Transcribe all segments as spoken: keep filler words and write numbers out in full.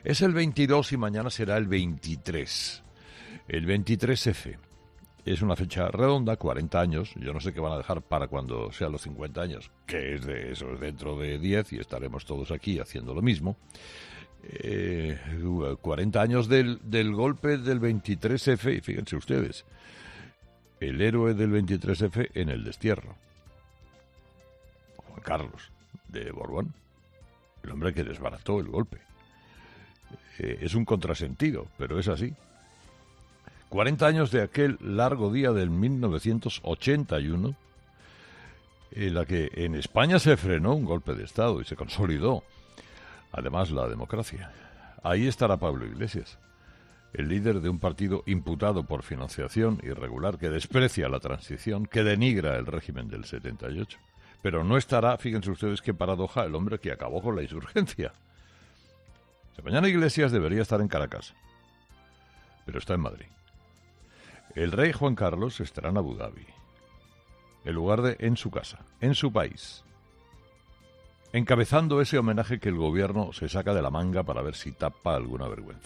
Es el veintidós y mañana será el veintitrés. El veintitrés efe. Es una fecha redonda, cuarenta años. Yo no sé qué van a dejar para cuando sean los cincuenta años, que es de eso, es dentro de diez y estaremos todos aquí haciendo lo mismo. Eh, cuarenta años del, del golpe del veintitrés efe, y fíjense ustedes, el héroe del veintitrés efe en el destierro. Juan Carlos de Borbón, el hombre que desbarató el golpe. Eh, es un contrasentido, pero es así. cuarenta años de aquel largo día del mil novecientos ochenta y uno, en la que en España se frenó un golpe de Estado y se consolidó, además, la democracia. Ahí estará Pablo Iglesias, el líder de un partido imputado por financiación irregular que desprecia la transición, que denigra el régimen del setenta y ocho. Pero no estará, fíjense ustedes qué paradoja, el hombre que acabó con la insurgencia. O sea, mañana Iglesias debería estar en Caracas, pero está en Madrid. El rey Juan Carlos estará en Abu Dhabi, en lugar de en su casa, en su país, encabezando ese homenaje que el gobierno se saca de la manga para ver si tapa alguna vergüenza.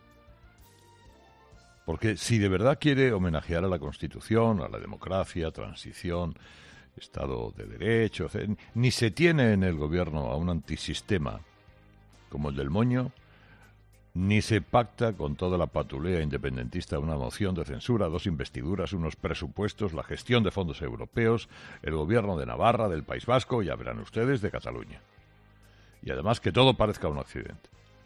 Porque si de verdad quiere homenajear a la Constitución, a la democracia, transición, Estado de Derecho, ni se tiene en el gobierno a un antisistema como el del Moño, ni se pacta con toda la patulea independentista una moción de censura, dos investiduras, unos presupuestos, la gestión de fondos europeos, el gobierno de Navarra, del País Vasco, ya verán ustedes, de Cataluña. Y además que todo parezca un accidente.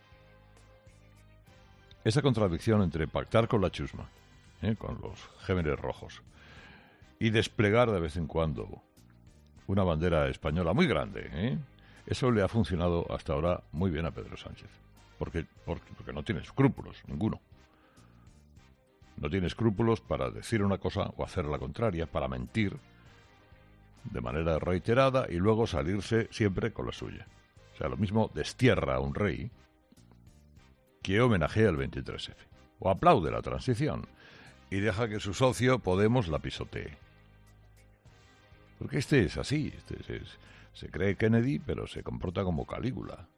Esa contradicción entre pactar con la chusma, ¿eh? con los géneros rojos, y desplegar de vez en cuando una bandera española muy grande, ¿eh? eso le ha funcionado hasta ahora muy bien a Pedro Sánchez. Porque, porque, porque no tiene escrúpulos, ninguno. No tiene escrúpulos para decir una cosa o hacer la contraria, para mentir de manera reiterada y luego salirse siempre con la suya. O sea, lo mismo destierra a un rey que homenajea el veintitrés efe, o aplaude la transición y deja que su socio Podemos la pisotee. Porque este es así, este es, es, se cree Kennedy, pero se comporta como Calígula.